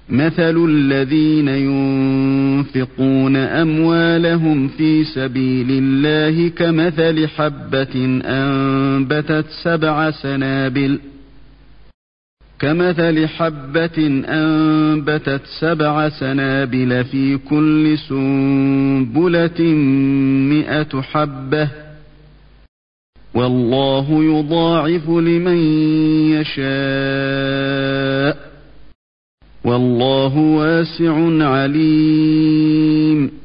مثل الذين ينفقون أموالهم في سبيل الله كمثل حبة أنبتت 7 سنابل في كل سنبلة 100 حبة والله يضاعف لمن يشاء والله واسع عليم.